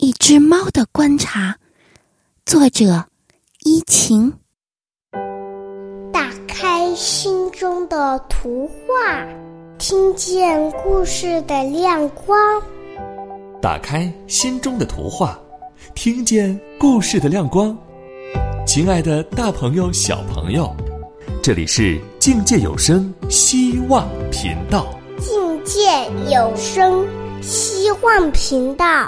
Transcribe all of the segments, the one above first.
一只猫的观察，作者伊晴。 打开心中的图画，听见故事的亮光。 打开心中的图画，听见故事的亮光。亲爱的大朋友小朋友，这里是境界有声希望频道。 境界有声希望频道。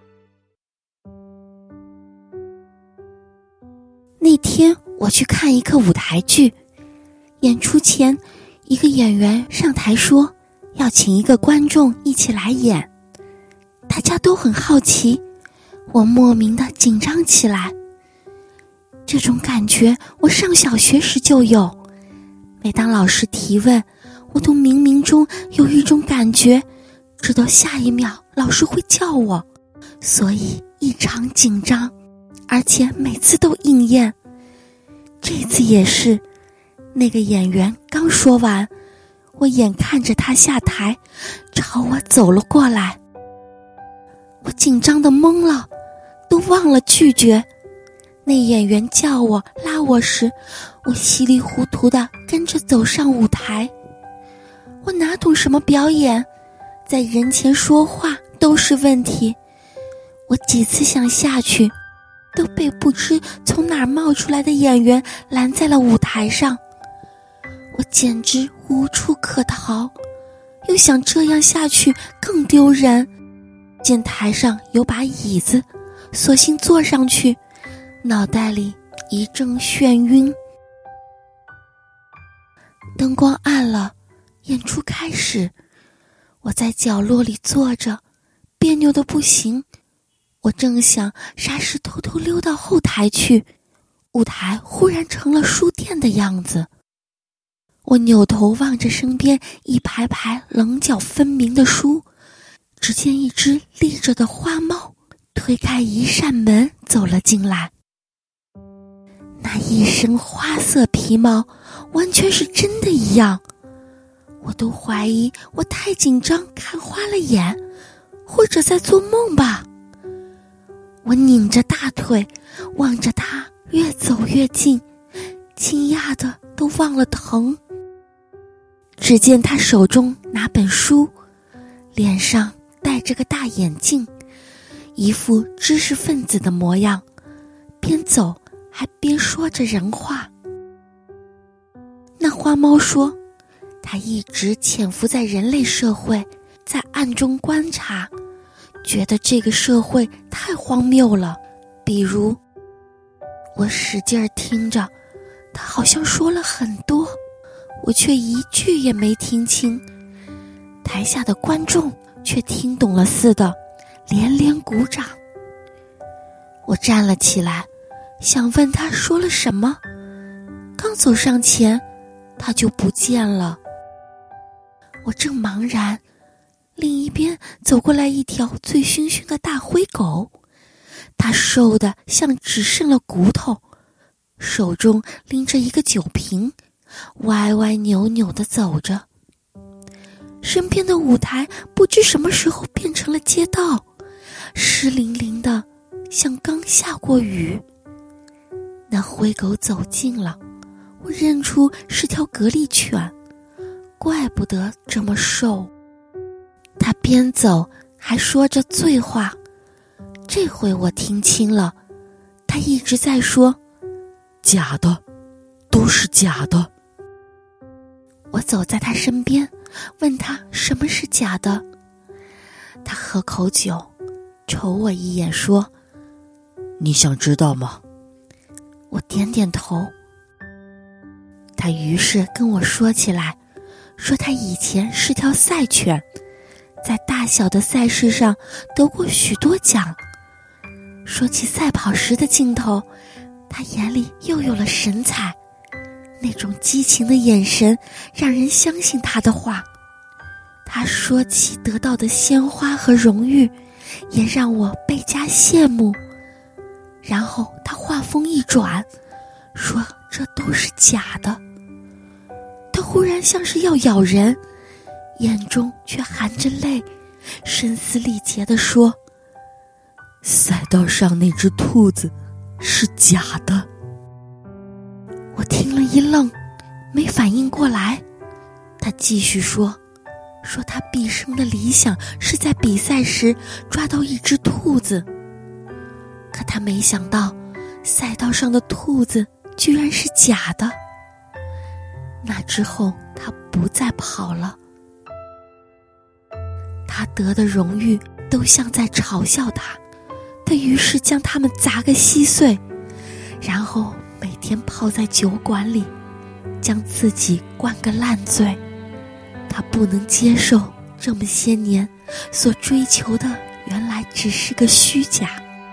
那天我去看一个舞台剧，演出前一个演员上台说要请一个观众一起来演，大家都很好奇，我莫名的紧张起来。这种感觉我上小学时就有，每当老师提问，我都冥冥中有一种感觉，知道下一秒老师会叫我，所以异常紧张，而且每次都应验。这次也是，那个演员刚说完，我眼看着他下台，朝我走了过来。我紧张得懵了，都忘了拒绝。那演员叫我拉我时，我稀里糊涂地跟着走上舞台。我哪懂什么表演，在人前说话都是问题。我几次想下去，都被不知从哪儿冒出来的演员拦在了舞台上。我简直无处可逃，又想这样下去更丢人。见台上有把椅子，索性坐上去，脑袋里一阵眩晕。灯光暗了，演出开始，我在角落里坐着，别扭得不行。我正想啥时偷偷溜到后台去，舞台忽然成了书店的样子。我扭头望着身边一排排棱角分明的书，只见一只立着的花猫推开一扇门走了进来。那一身花色皮毛完全是真的一样，我都怀疑我太紧张看花了眼，或者在做梦吧。我拧着大腿望着他越走越近，惊讶的都忘了疼。只见他手中拿本书，脸上戴着个大眼镜，一副知识分子的模样，边走还边说着人话。那花猫说，他一直潜伏在人类社会，在暗中观察，觉得这个社会太荒谬了。比如，我使劲听着，他好像说了很多，我却一句也没听清。台下的观众却听懂了似的，连连鼓掌。我站了起来，想问他说了什么，刚走上前，他就不见了。我正茫然，另一边走过来一条醉醺醺的大灰狗，它瘦得像只剩了骨头，手中拎着一个酒瓶，歪歪扭扭地走着。身边的舞台不知什么时候变成了街道，湿淋淋的，像刚下过雨。那灰狗走近了，我认出是条格力犬，怪不得这么瘦。他边走还说着醉话，这回我听清了，他一直在说假的，都是假的。我走在他身边，问他什么是假的。他喝口酒，瞅我一眼说，你想知道吗？我点点头。他于是跟我说起来，说他以前是条赛犬，在大小的赛事上得过许多奖。说起赛跑时的镜头，他眼里又有了神采，那种激情的眼神让人相信他的话。他说起得到的鲜花和荣誉，也让我倍加羡慕。然后他话锋一转，说这都是假的。他忽然像是要咬人，眼中却含着泪，声嘶力竭地说， 赛道上那只兔子是假的。我听了一愣，没反应过来。他继续说他毕生的理想是在比赛时抓到一只兔子，可他没想到赛道上的兔子居然是假的。那之后他不再跑了，他得的荣誉都像在嘲笑他，他于是将它们砸个稀碎，然后每天泡在酒馆里，将自己灌个烂醉。他不能接受这么些年所追求的原来只是个虚假。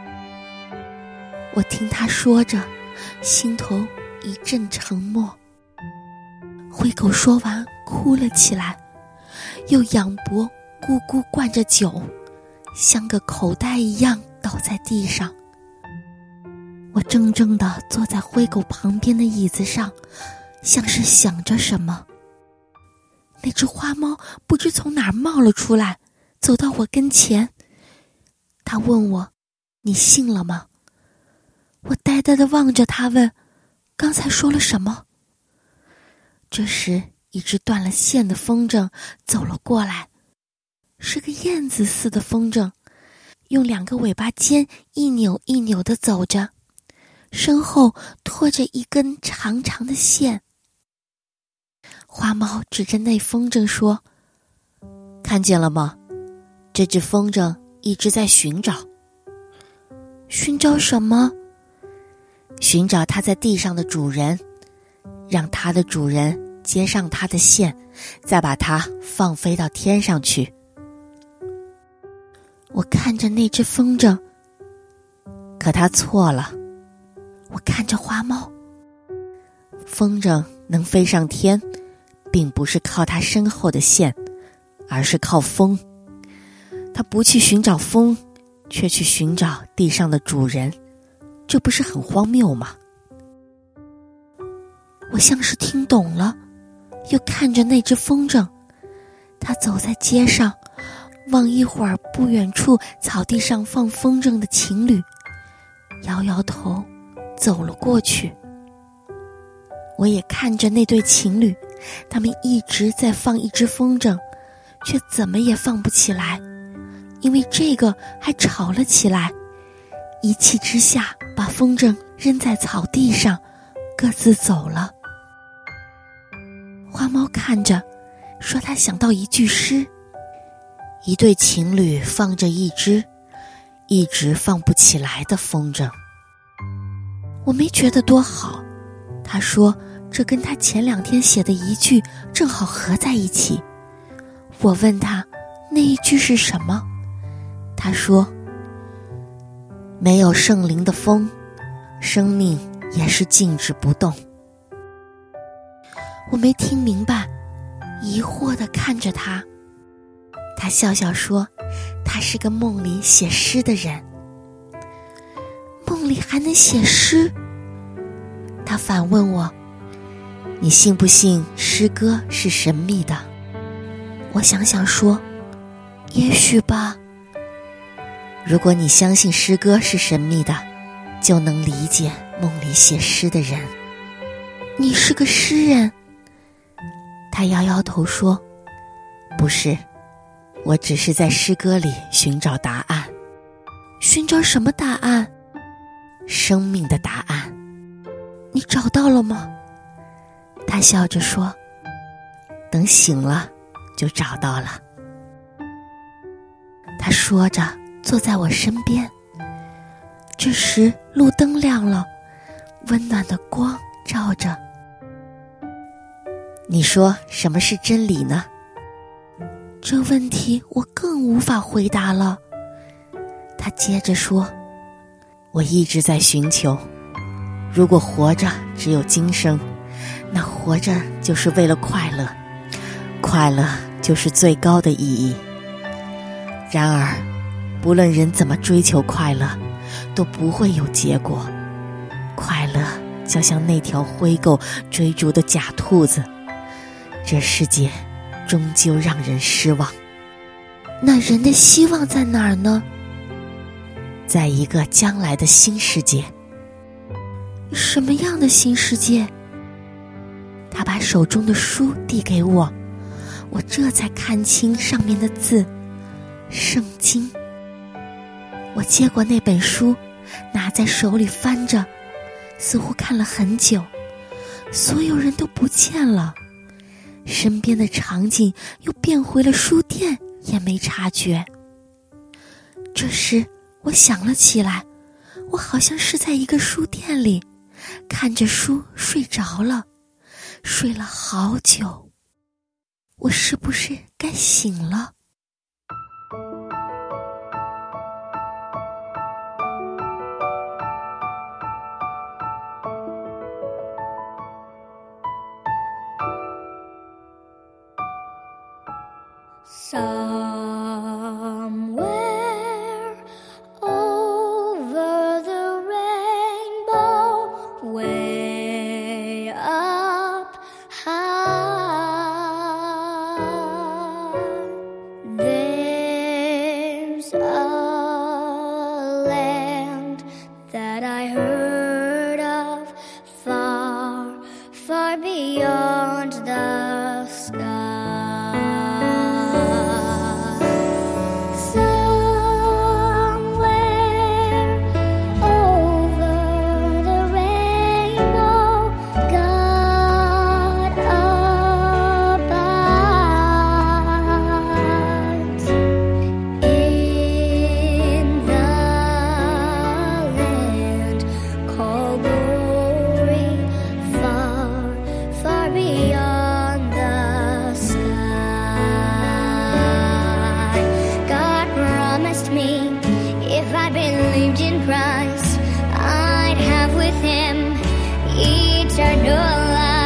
我听他说着，心头一阵沉默。灰狗说完哭了起来，又仰脖咕咕灌着酒，像个口袋一样倒在地上。我怔怔地坐在灰狗旁边的椅子上，像是想着什么。那只花猫不知从哪儿冒了出来，走到我跟前。他问我：“你信了吗？”我呆呆地望着他问：“刚才说了什么？”这时，一只断了线的风筝走了过来，是个燕子似的风筝，用2个尾巴尖一扭一扭地走着，身后拖着一根长长的线。花猫指着那风筝说：“看见了吗？这只风筝一直在寻找。”寻找什么？寻找它在地上的主人，让它的主人接上它的线，再把它放飞到天上去。我看着那只风筝，可它错了。我看着花猫，风筝能飞上天，并不是靠它身后的线，而是靠风。它不去寻找风，却去寻找地上的主人，这不是很荒谬吗？我像是听懂了，又看着那只风筝，它走在街上，望一会儿不远处草地上放风筝的情侣，摇摇头走了过去。我也看着那对情侣，他们一直在放一只风筝，却怎么也放不起来，因为这个还吵了起来。一气之下把风筝扔在草地上，各自走了。花猫看着说，他想到一句诗：一对情侣放着一只一直放不起来的风筝。我没觉得多好，他说这跟他前2天写的一句正好合在一起。我问他那一句是什么，他说：没有圣灵的风，生命也是静止不动。我没听明白，疑惑地看着他。他笑笑说，他是个梦里写诗的人。梦里还能写诗？他反问我，你信不信诗歌是神秘的？我想想说，也许吧。如果你相信诗歌是神秘的，就能理解梦里写诗的人。你是个诗人？他摇摇头说，不是，我只是在诗歌里寻找答案。寻找什么答案？生命的答案。你找到了吗？他笑着说，等醒了就找到了。他说着坐在我身边。这时路灯亮了，温暖的光照着。你说什么是真理呢？这问题我更无法回答了。他接着说，我一直在寻求，如果活着只有今生，那活着就是为了快乐，快乐就是最高的意义。然而不论人怎么追求快乐，都不会有结果。快乐就像那条灰狗追逐的假兔子，这世界终究让人失望。那人的希望在哪儿呢？ 在一个将来的新世界。什么样的新世界？他把手中的书递给我，我这才看清上面的字，圣经。我接过那本书，拿在手里翻着，似乎看了很久。所有人都不见了，身边的场景又变回了书店，也没察觉。这时我想了起来，我好像是在一个书店里，看着书睡着了，睡了好久。我是不是该醒了 ？Somewhere over the rainbow, way up high, there's a land that I heard of, far, far beyond the sky. Believed in Christ, I'd have with him eternal life.